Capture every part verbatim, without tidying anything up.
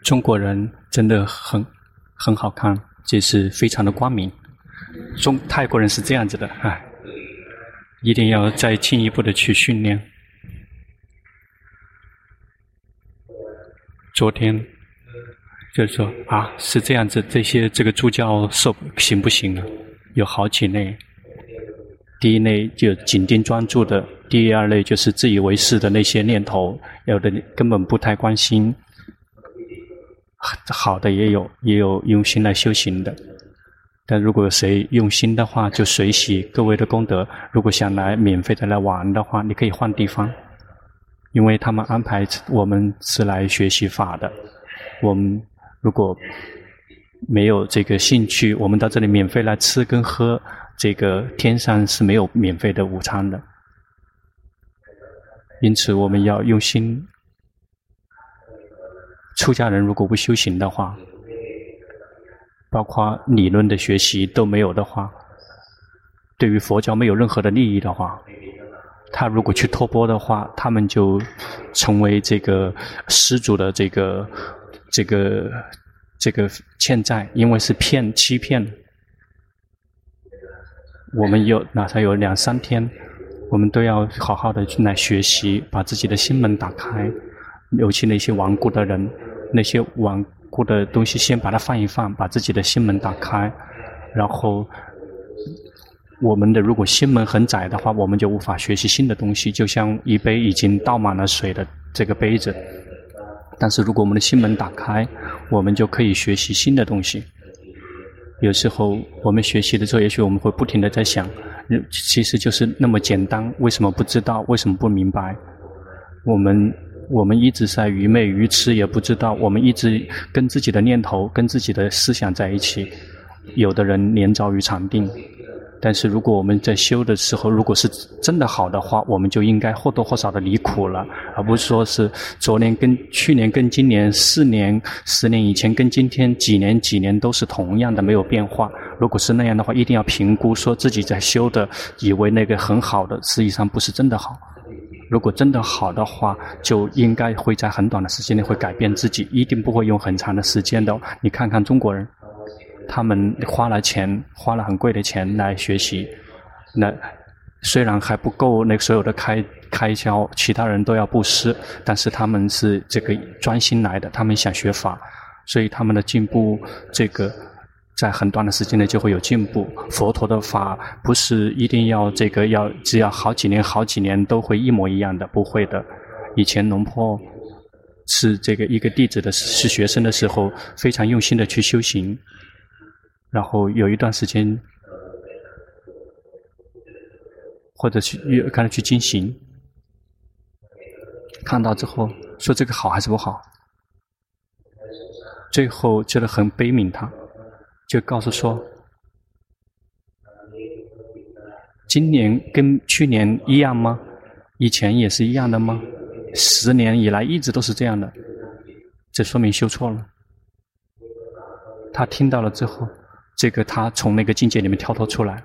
中国人真的很很好看，就是非常的光明。中泰国人是这样子的，哎，一定要再进一步的去训练。昨天就是说啊，是这样子，这些这个助教受行不行呢？有好几类。第一类就紧盯专注的，第二类就是自以为是的那些念头，有的根本不太关心。好的也有，也有用心来修行的。但如果谁用心的话，就随喜各位的功德。如果想来免费的来玩的话，你可以换地方，因为他们安排我们是来学习法的。我们如果没有这个兴趣，我们到这里免费来吃跟喝，这个天上是没有免费的午餐的。因此我们要用心。出家人如果不修行的话，包括理论的学习都没有的话，对于佛教没有任何的利益的话，他如果去托钵的话，他们就成为这个施主的这个这个这个欠债，因为是骗欺骗。我们有哪才有两三天，我们都要好好的来学习，把自己的心门打开。尤其那些顽固的人，那些顽固的东西先把它放一放，把自己的心门打开。然后我们的如果心门很窄的话，我们就无法学习新的东西，就像一杯已经倒满了水的这个杯子。但是如果我们的心门打开，我们就可以学习新的东西。有时候我们学习的时候，也许我们会不停地在想，其实就是那么简单，为什么不知道，为什么不明白。我们我们一直在愚昧愚痴，也不知道，我们一直跟自己的念头跟自己的思想在一起。有的人连着于禅定，但是如果我们在修的时候，如果是真的好的话，我们就应该或多或少的离苦了，而不是说是昨年跟去年跟今年四年十年以前跟今天几年几年都是同样的，没有变化。如果是那样的话，一定要评估说自己在修的，以为那个很好的，实际上不是真的好。如果真的好的话，就应该会在很短的时间内会改变自己，一定不会用很长的时间的。你看看中国人，他们花了钱，花了很贵的钱来学习，那虽然还不够那所有的开开销，其他人都要布施，但是他们是这个专心来的，他们想学法，所以他们的进步这个在很短的时间内就会有进步。佛陀的法不是一定要这个要只要好几年好几年都会一模一样的，不会的。以前龙坡是这个一个弟子的是学生的时候，非常用心的去修行，然后有一段时间或者去看他去进行，看到之后说这个好还是不好，最后觉得很悲悯他，就告诉说今年跟去年一样吗？以前也是一样的吗？十年以来一直都是这样的，这说明修错了。他听到了之后，这个他从那个境界里面跳脱出来。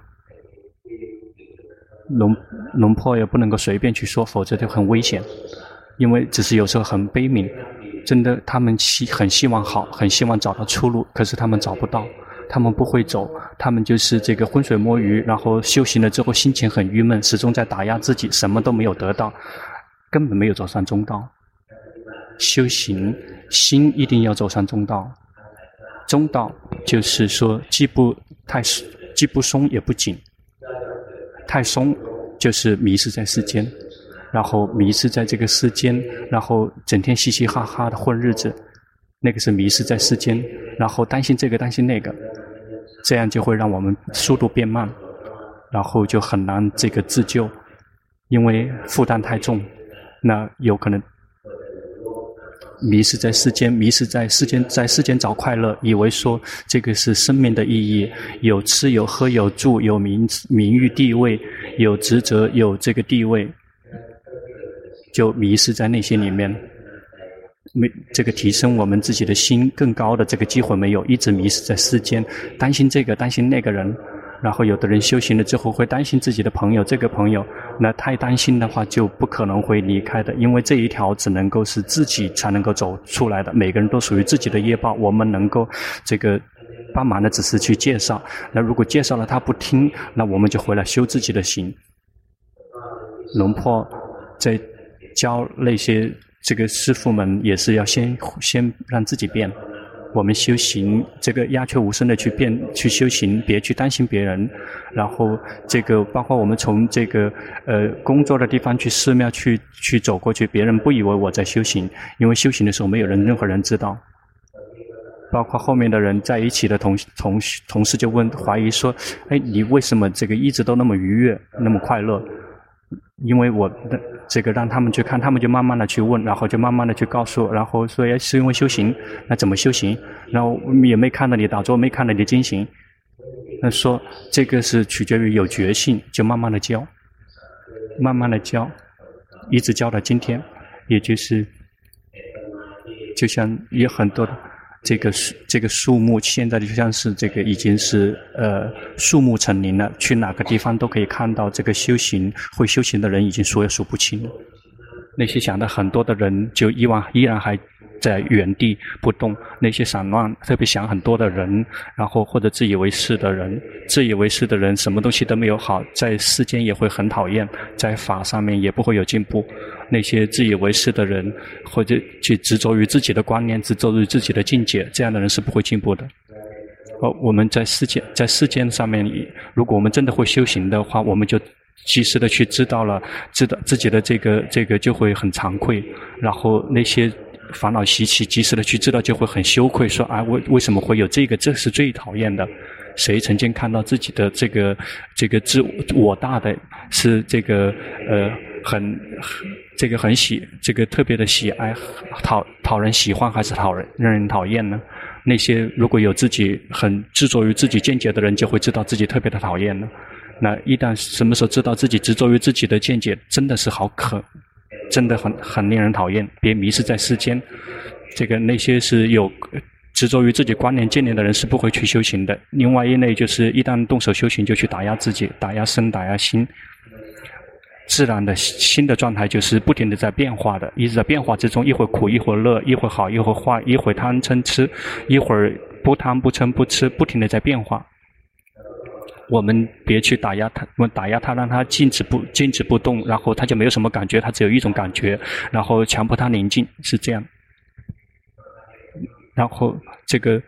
龙龙婆也不能够随便去说，否则就很危险。因为只是有时候很悲悯，真的他们希很希望好，很希望找到出路，可是他们找不到，他们不会走，他们就是这个浑水摸鱼，然后修行了之后心情很郁闷，始终在打压自己，什么都没有得到，根本没有走上中道。修行心一定要走上中道，中道就是说既不太既不松也不紧，太松就是迷失在世间，然后迷失在这个世间，然后整天嘻嘻哈哈的混日子，那个是迷失在世间，然后担心这个担心那个，这样就会让我们速度变慢，然后就很难这个自救，因为负担太重，那有可能迷失在世间，迷失在世间，在世间找快乐，以为说这个是生命的意义，有吃有喝有住有名名誉地位，有职责有这个地位，就迷失在那些里面，没这个提升我们自己的心更高的这个机会没有，一直迷失在世间，担心这个担心那个人， 然后有的人修行了之后会担心自己的朋友，这个朋友那太担心的话就不可能会离开的，因为这一条只能够是自己才能够走出来的，每个人都属于自己的业报，我们能够这个帮忙的只是去介绍，那如果介绍了他不听，那我们就回来修自己的行。龙婆在教那些这个师父们也是要先先让自己变，我们修行这个鸦雀无声的去变去修行，别去担心别人，然后这个包括我们从这个呃工作的地方去寺庙去去走过去，别人不以为我在修行，因为修行的时候没有人任何人知道，包括后面的人在一起的同同同事就问怀疑说，哎，你为什么这个一直都那么愉悦那么快乐？因为我的这个让他们去看，他们就慢慢的去问，然后就慢慢的去告诉，然后说哎是因为修行，那怎么修行？然后也没看到你打坐，没看到你精行，那说这个是取决于有决心，就慢慢的教，慢慢的教，一直教到今天，也就是就像有很多的这个这个树木，现在就像是这个已经是呃树木成林了，去哪个地方都可以看到这个修行会修行的人已经数也数不清了。那些想的很多的人就依然依然还在原地不动，那些散乱特别想很多的人，然后或者自以为是的人，自以为是的人什么东西都没有好，在世间也会很讨厌，在法上面也不会有进步。那些自以为是的人，或者去执着于自己的观念，执着于自己的境界，这样的人是不会进步的。哦，我们在世间在世间上面，如果我们真的会修行的话，我们就及时的去知道了，知道自己的这个这个就会很惭愧，然后那些烦恼习气及时的去知道就会很羞愧，说啊为为什么会有这个，这是最讨厌的。谁曾经看到自己的这个这个自我大的是这个呃很这个很喜这个特别的喜爱，讨讨人喜欢还是讨人让人讨厌呢？那些如果有自己很执着于自己见解的人，就会知道自己特别的讨厌了。那一旦什么时候知道自己执着于自己的见解，真的是好可真的很很令人讨厌，别迷失在世间。这个那些是有执着于自己观念见念的人是不会去修行的。另外一类就是一旦动手修行就去打压自己，打压身打压心。自然的心的状态就是不停的在变化的，一直在变化之中，一会儿苦一会儿乐，一会儿好一会儿坏，一会儿贪嗔痴，一会儿不贪不嗔不痴，不停的在变化。我们别去打压它，我们打压它，让它静止不静止不动，然后它就没有什么感觉，它只有一种感觉，然后强迫它宁静，是这样。然后这个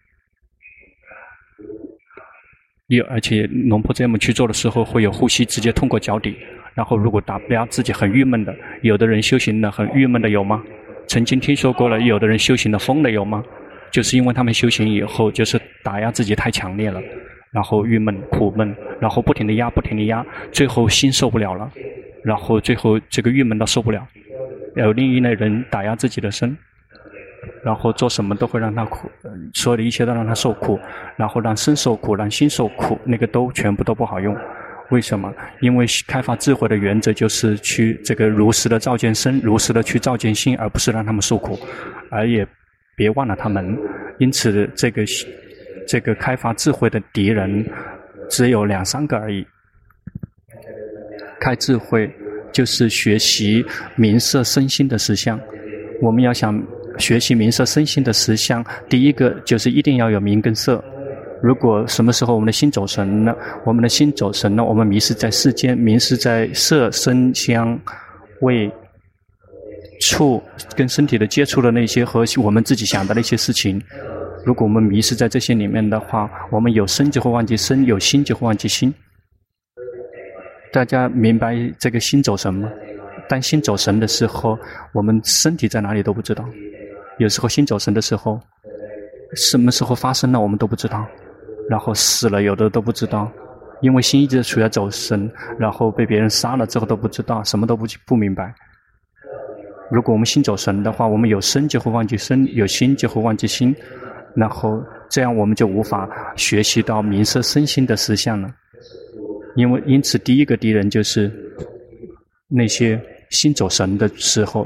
有，而且龙婆这么去做的时候，会有呼吸直接通过脚底。然后如果打不压自己很郁闷的，有的人修行的很郁闷的有吗？曾经听说过了，有的人修行的疯的有吗？就是因为他们修行以后，就是打压自己太强烈了，然后郁闷苦闷，然后不停的压不停的压，最后心受不了了，然后最后这个郁闷到受不了。有另一类人打压自己的身，然后做什么都会让他苦，所有的一切都让他受苦，然后让身受苦，让心受苦，那个都全部都不好用。为什么？因为开发智慧的原则就是去这个如实的照见身，如实的去照见心，而不是让他们受苦，而也别忘了他们。因此这个这个开发智慧的敌人只有两三个而已。开智慧就是学习明色身心的实相，我们要想学习明色身心的实相，第一个就是一定要有明跟色。如果什么时候我们的心走神了，我们的心走神了，我们迷失在世间，迷失在色声香味触跟身体的接触的那些和我们自己想的那些事情，如果我们迷失在这些里面的话，我们有身就会忘记身，有心就会忘记心。大家明白这个心走神吗？当心走神的时候，我们身体在哪里都不知道。有时候心走神的时候，什么时候发生了我们都不知道，然后死了有的都不知道，因为心一直处在走神，然后被别人杀了之后都不知道，什么都不不明白。如果我们心走神的话，我们有身就会忘记身，有心就会忘记心，然后这样我们就无法学习到明色身心的实相了。因为因此第一个敌人就是那些心走神的时候，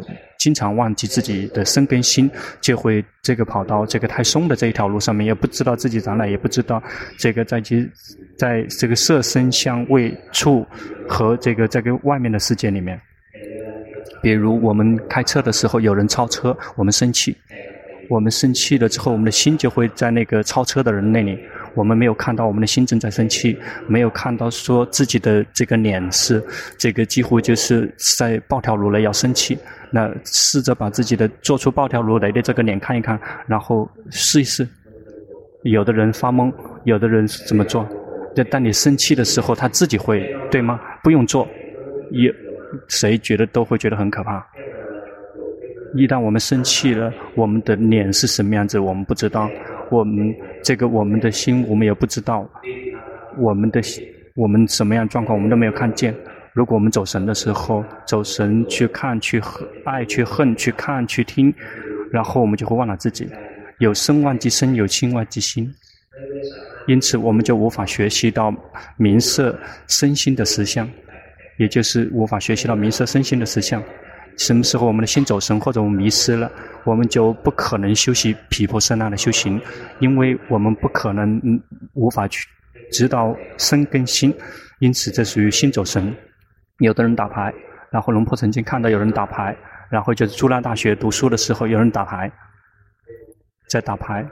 经常忘记自己的身跟心，就会这个跑到这个太松的这一条路上面，也不知道自己在哪，也不知道这个在其在这个色声香味触和这个这个外面的世界里面。比如我们开车的时候，有人超车，我们生气，我们生气了之后，我们的心就会在那个超车的人那里。我们没有看到我们的心正在生气，没有看到说自己的这个脸是这个几乎就是在暴跳如雷要生气。那试着把自己的做出暴跳如雷的这个脸看一看，然后试一试。有的人发懵，有的人怎么做？就当你生气的时候，他自己会，对吗？不用做，也谁觉得都会觉得很可怕。一旦我们生气了，我们的脸是什么样子，我们不知道。我们这个我们的心，我们也不知道。我们的我们什么样状况，我们都没有看见。如果我们走神的时候，走神去看、去爱、去恨、去看、去听，然后我们就会忘了自己。有身忘记身，有心忘记心。因此，我们就无法学习到明色身心的实相，也就是无法学习到明色身心的实相。什么时候我们的心走神或者我们迷失了，我们就不可能修习毗婆舍那的修行，因为我们不可能、嗯、无法去知道身跟心，因此这属于心走神。有的人打牌，然后龙婆曾经看到有人打牌，然后就是朱拉大学读书的时候有人打牌，在打牌，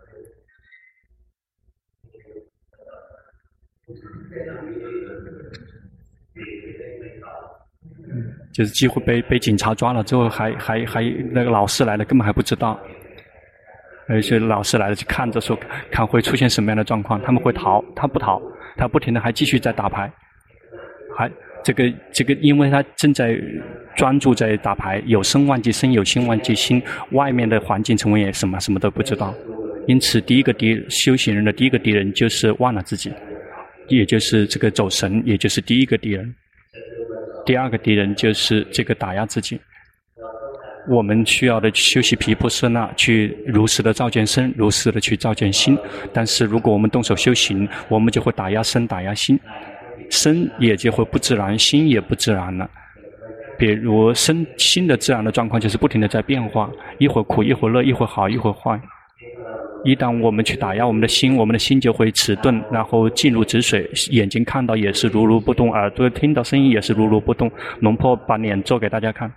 就是几乎被被警察抓了之后还还还那个老师来了根本还不知道，而且老师来了就看着说看会出现什么样的状况，他们会逃，他不逃，他不停的还继续在打牌，还这个这个因为他正在专注在打牌，有身忘记身，有心忘记心，外面的环境成为什么什么都不知道。因此第一个敌修行人的第一个敌人就是忘了自己，也就是这个走神，也就是第一个敌人。第二个敌人就是这个打压自己。我们需要的修习毗婆舍那，去如实的照见身，如实的去照见心。但是如果我们动手修行，我们就会打压身，打压心，身也就会不自然，心也不自然了。比如身心的自然的状况就是不停的在变化，一会儿苦，一会儿乐，一会儿好，一会儿坏。一旦我们去打压我们的心，我们的心就会迟钝，然后进入止水，眼睛看到也是如如不动，耳朵听到声音也是如如不动。龙婆把脸做给大家看，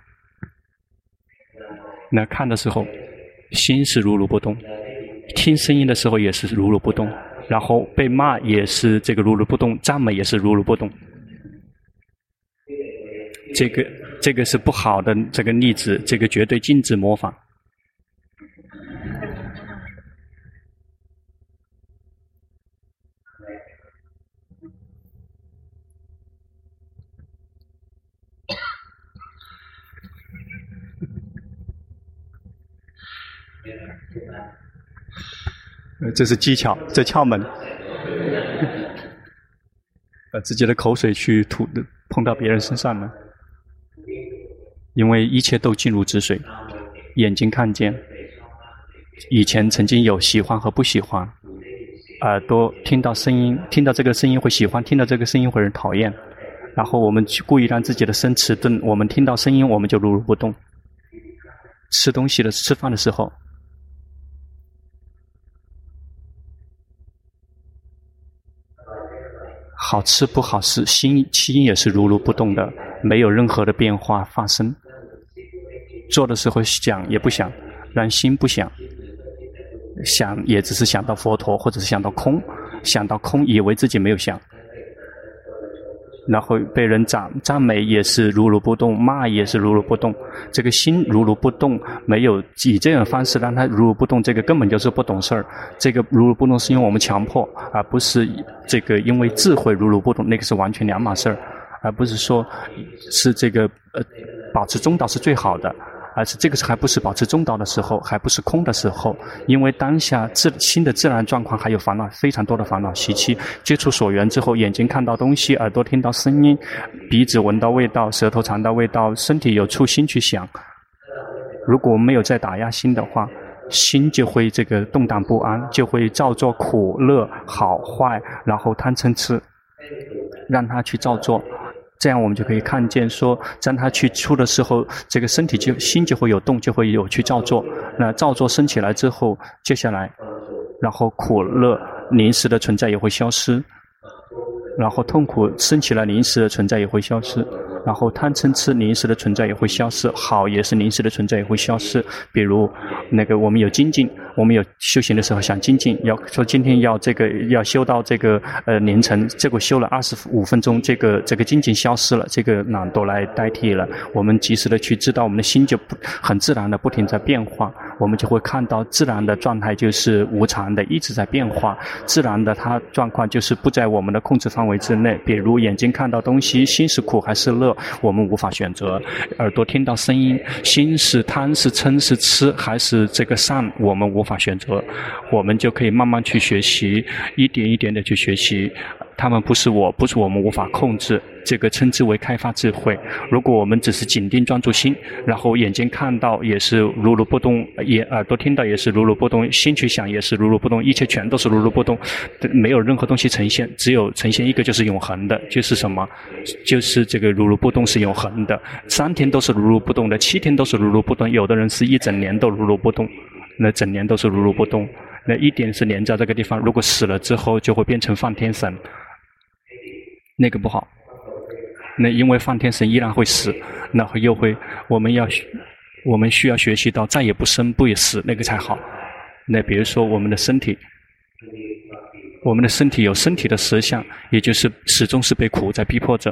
那看的时候心是如如不动，听声音的时候也是如如不动，然后被骂也是这个如如不动，赞美也是如如不动。这个这个是不好的这个例子，这个绝对禁止模仿。这是技巧，这窍门。把自己的口水去吐碰到别人身上了，因为一切都进入止水。眼睛看见，以前曾经有喜欢和不喜欢，耳朵听到声音，听到这个声音会喜欢，听到这个声音会人讨厌，然后我们故意让自己的身迟钝，我们听到声音我们就如如不动。吃东西的吃饭的时候，好吃不好吃，心心也是如如不动的，没有任何的变化发生。做的时候想也不想，让心不想，想也只是想到佛陀，或者是想到空，想到空以为自己没有想，然后被人赞赞美也是如如不动，骂也是如如不动。这个心如如不动，没有以这种方式让它如如不动，这个根本就是不懂事儿。这个如如不动是因为我们强迫，而不是这个因为智慧如如不动，那个是完全两码事儿，而不是说是这个呃保持中道是最好的。而是这个还不是保持中道的时候，还不是空的时候，因为当下自心的自然状况还有烦恼，非常多的烦恼习气。接触所缘之后，眼睛看到东西，耳朵听到声音，鼻子闻到味道，舌头尝到味道，身体有触心去想。如果我们没有在打压心的话，心就会这个动荡不安，就会照作苦乐好坏，然后贪嗔痴，让它去照作。 这样我们就可以看见说，当他去出的时候，这个身体就心就会有动，就会有去造作。那造作升起来之后，接下来，然后苦乐临时的存在也会消失，然后痛苦升起来临时的存在也会消失。然后贪嗔痴临时的存在也会消失，好也是临时的存在也会消失。比如那个我们有精进，我们有修行的时候想精进，要说今天要这个要修到这个呃凌晨，结果修了二十五分钟，这个这个精进消失了，这个懒惰来代替了。我们及时的去知道，我们的心就不很自然的不停在变化，我们就会看到自然的状态就是无常的，一直在变化。自然的它状况就是不在我们的控制范围之内。比如眼睛看到东西，心是苦还是乐，我们无法选择；耳朵听到声音，心是贪是嗔是痴还是这个善，我们无法选择。我们就可以慢慢去学习，一点一点的去学习。他们不是我，不是我们无法控制，这个称之为开发智慧。如果我们只是紧盯专注心，然后眼睛看到也是如如不动，也耳朵听到也是如如不动，心去想也是如如不动，一切全都是如如不动，没有任何东西呈现，只有呈现一个就是永恒的，就是什么？就是这个如如不动是永恒的，三天都是如如不动的，七天都是如如不动，有的人是一整年都如如不动，那整年都是如如不动。那一点是连在这个地方，如果死了之后就会变成梵天神，那个不好。那因为梵天神依然会死，那又会我们要我们需要学习到再也不生不也死，那个才好。那比如说我们的身体，我们的身体有身体的实相，也就是始终是被苦在逼迫着。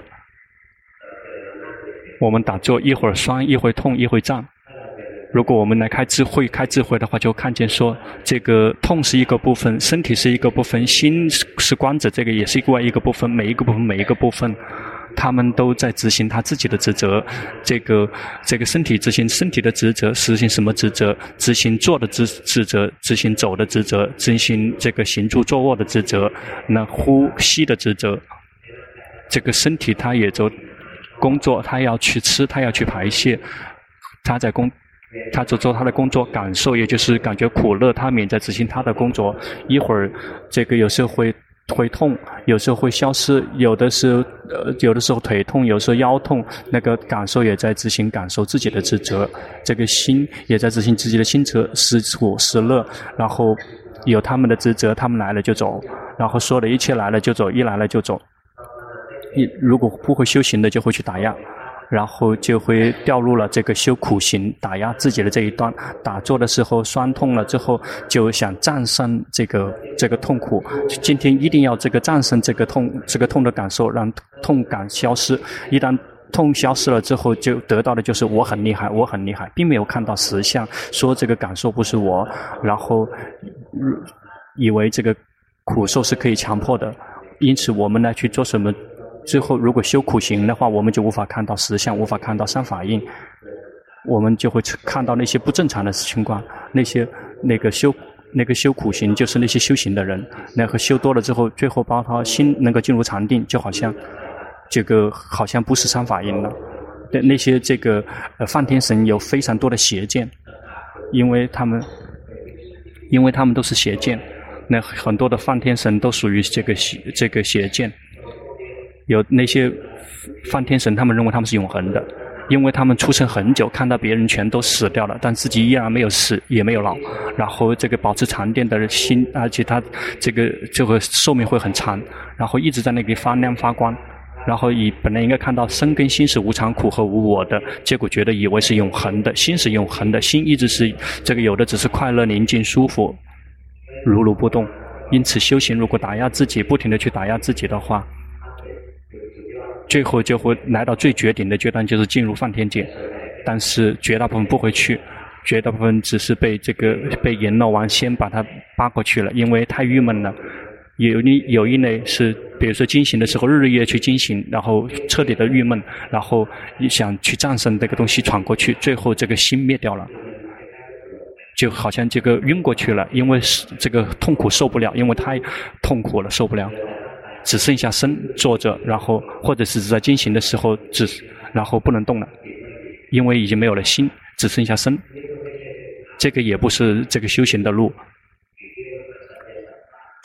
我们打坐一会儿酸一会儿痛一会儿胀，如果我们来开智慧开智慧的话，就看见说这个痛是一个部分，身体是一个部分，心是观者，这个也是另外一个部分，每一个部分每一个部分他们都在执行他自己的职责。这个这个身体执行身体的职责，实行什么职责？执行坐的职职责，执行走的职责，执行这个行住坐卧的职责，那呼吸的职责。这个身体它也就工作，它要去吃，它要去排泄，它在工他只做他的工作，感受也就是感觉苦乐，他们也在执行他的工作。一会儿这个有时候会会痛，有时候会消失，有的时候呃有的时候腿痛，有时候腰痛，那个感受也在执行感受自己的职责，这个心也在执行自己的心责，时苦时乐，然后有他们的职责，他们来了就走，然后说的一切来了就走，一来了就走。一如果不会修行的就会去打压，然后就会掉入了这个修苦行打压自己的这一端。打坐的时候酸痛了之后，就想战胜这个这个痛苦，今天一定要这个战胜这个痛这个痛的感受，让痛感消失。一旦痛消失了之后，就得到的就是我很厉害，我很厉害，并没有看到实相，说这个感受不是我，然后以为这个苦受是可以强迫的。因此我们来去做什么之后，如果修苦行的话，我们就无法看到实相，无法看到三法印，我们就会看到那些不正常的情况。那些那个修那个修苦行，就是那些修行的人，那个修多了之后，最后包括心能够进入禅定，就好像这个好像不是三法印了。那那些这个呃梵天神有非常多的邪见，因为他们因为他们都是邪见，那很多的梵天神都属于这个邪这个邪见。有那些梵天神，他们认为他们是永恒的，因为他们出生很久，看到别人全都死掉了，但自己依然没有死，也没有老，然后这个保持禅定的心，而且他这个这个寿命会很长，然后一直在那里发亮发光，然后以本来应该看到身跟心是无常苦和无我的，结果觉得以为是永恒的，心是永恒的，心一直是这个有的只是快乐宁静舒服如如不动。因此修行如果打压自己，不停地去打压自己的话，最后就会来到最绝顶的阶段，就是进入梵天界。但是绝大部分不会去，绝大部分只是被这个被阎罗王先把他扒过去了，因为太郁闷了。有一有一类是，比如说经行的时候日日夜去经行，然后彻底的郁闷，然后想去战胜这个东西闯过去，最后这个心灭掉了，就好像这个晕过去了，因为这个痛苦受不了，因为太痛苦了受不了。只剩下身坐着，然后或者是在进行的时候只然后不能动了，因为已经没有了心，只剩下身。这个也不是这个修行的路。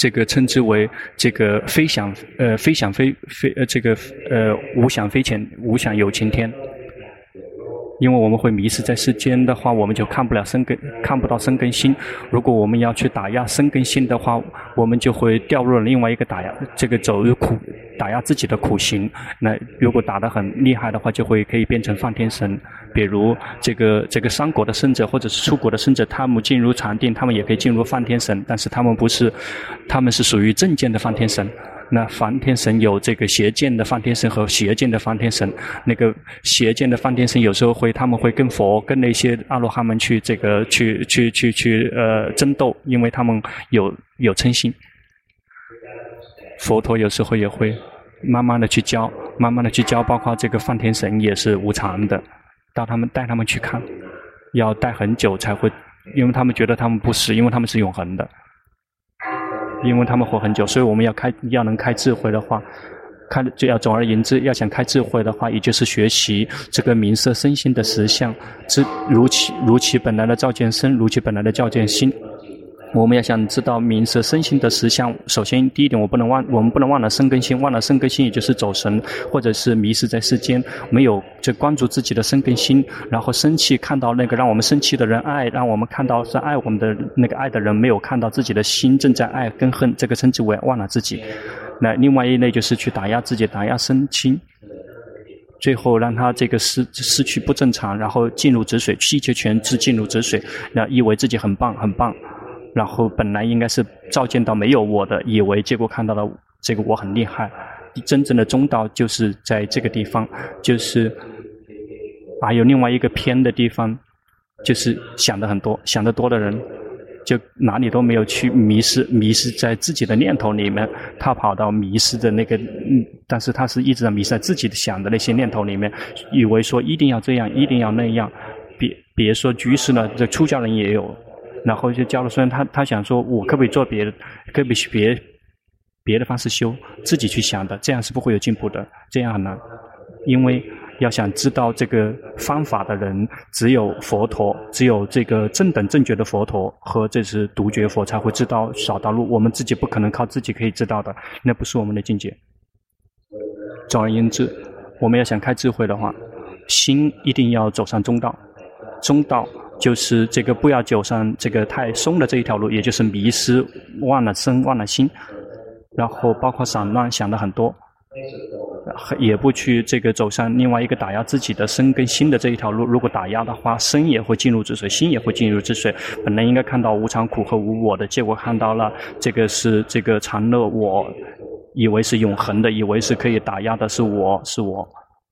这个称之为这个飞翔呃飞翔飞飞呃这个呃无想飞前无想有情天。因为我们会迷失在世间的话，我们就看不了生根，看不到生根心。如果我们要去打压生根心的话，我们就会掉入了另外一个打压，这个走入苦打压自己的苦行。那如果打得很厉害的话，就会可以变成梵天神。比如这个这个三国的圣者或者是出国的圣者，他们进入禅定，他们也可以进入梵天神，但是他们不是，他们是属于正见的梵天神。那梵天神有这个邪见的梵天神和邪见的梵天神，那个邪见的梵天神有时候会，他们会跟佛跟那些阿罗汉们去这个去去去去呃争斗，因为他们有有嗔心。佛陀有时候也会慢慢的去教，慢慢的去教，包括这个梵天神也是无常的，到他们带他们去看，要带很久才会，因为他们觉得他们不是，因为他们是永恒的。因为他们活很久，所以我们要开要能开智慧的话，开就要总而言之，要想开智慧的话，也就是学习这个名色身心的实相，知如其如其本来的照见身，如其本来的照见心。我们要想知道名色身心的实相，首先第一点，我不能忘，我们不能忘了生根心，忘了生根心，也就是走神，或者是迷失在世间，没有就关注自己的生根心，然后生气看到那个让我们生气的人爱，让我们看到是爱我们的那个爱的人，没有看到自己的心正在爱跟恨，这个称之为忘了自己。那另外一类就是去打压自己，打压身心。最后让他这个失失去不正常，然后进入止水，气切全知进入止水，那以为自己很棒很棒。然后本来应该是照见到没有我的，以为结果看到了这个我很厉害。真正的中道就是在这个地方，就是还有另外一个偏的地方，就是想的很多，想得多的人就哪里都没有去迷失，迷失在自己的念头里面，他跑到迷失的那个，嗯，但是他是一直在迷失在自己的想的那些念头里面，以为说一定要这样，一定要那样，别别说居士了，这出家人也有。然后就教了，虽然他他想说，我可不可以做别的，可不可以别别的方式修，自己去想的，这样是不会有进步的，这样很难。因为要想知道这个方法的人，只有佛陀，只有这个正等正觉的佛陀和这是独觉佛才会知道少道路，我们自己不可能靠自己可以知道的，那不是我们的境界。总而言之，我们要想开智慧的话，心一定要走上中道，中道。就是这个不要走上这个太松的这一条路，也就是迷失，忘了身，忘了心，然后包括散乱，想的很多，也不去这个走上另外一个打压自己的身跟心的这一条路。如果打压的话，身也会进入止水，心也会进入止水。本来应该看到无常苦和无我的，结果看到了这个是这个常乐我，以为是永恒的，以为是可以打压的是我是我。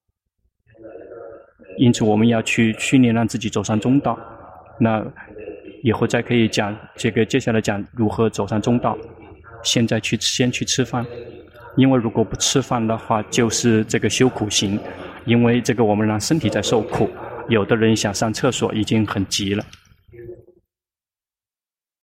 因此我们要去训练让自己走上中道。那以后再可以讲这个，接下来讲如何走上中道。现在去先去吃饭，因为如果不吃饭的话，就是这个修苦行，因为这个我们让身体在受苦。有的人想上厕所已经很急了。